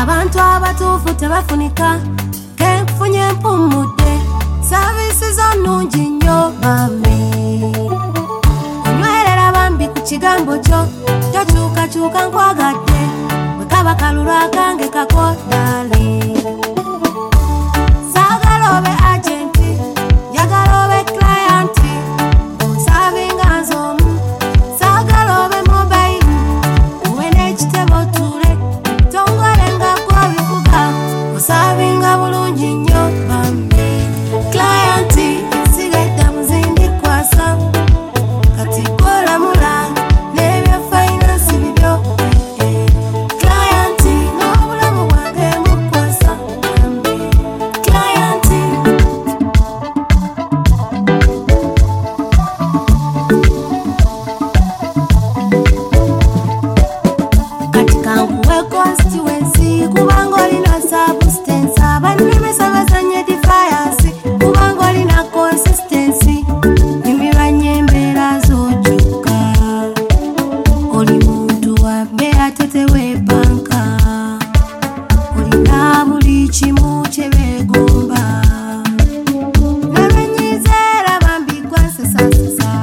abantu abatuufu tebafunika kenfunye mpumudde services onnungi nnyo bambi onywerera bambi ku kigambo kyo tokyukakyuka nkwagadde bwe kaba kalulu akange kakodale saagala obe agenti njagala obe clienti osavinga nzomu saagala obe mobile uwe n'ekitebo tule tongolenga kwabikuga osavinga bulungi nnyo bambi clienti ensigedde muzindi kwasa kati kolamula n'ebya finance bibyo clienti n'obulamu bwange mukwasa bambi clienti kati kankuwe constituency kubanga olina substance abannemesa bazanye defiance kubanga olina consistency nimiranye embeera z'ojjukka oli muntu wabbe ate teweepanka olina buli kimu kye beegomba nabenyizeera bambi gwansesasesa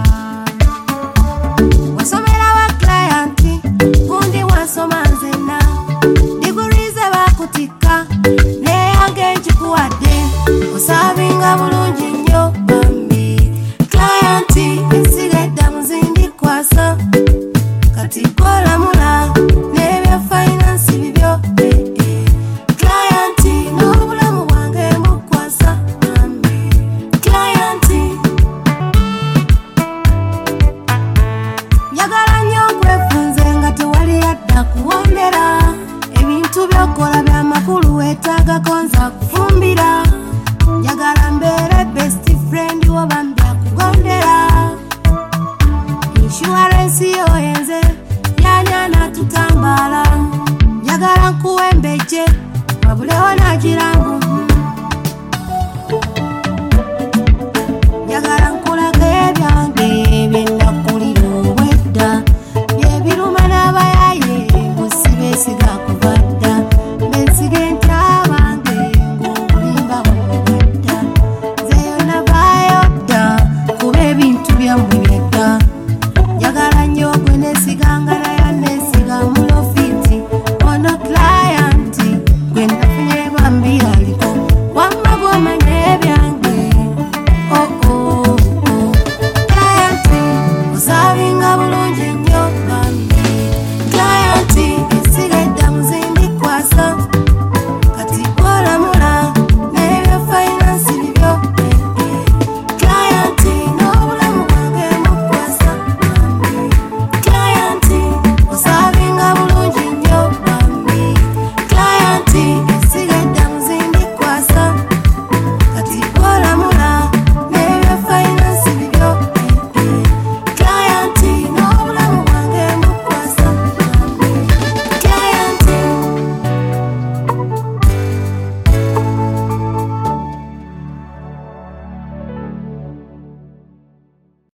wasomera wa clienti gundi wansoma nzenna digurize bakutikka neyange nkikuwadde osavinga bulungi nnyo bambi clienti ensigedde muzindi kwasa kati kolamula n'ebya finance bibyo clienti n'obulamu bwange mukwasa bambi clienti njagala nnyo nkwefunze nga tewali yadda kuwondera ebintu by'okola by'amakulu weetaagako nza kufumbira njagala mbeere best friend wo bambi akugondera insurance yo yenze yanyana tutambala njagala nkuwembejje wabulewo nagirangu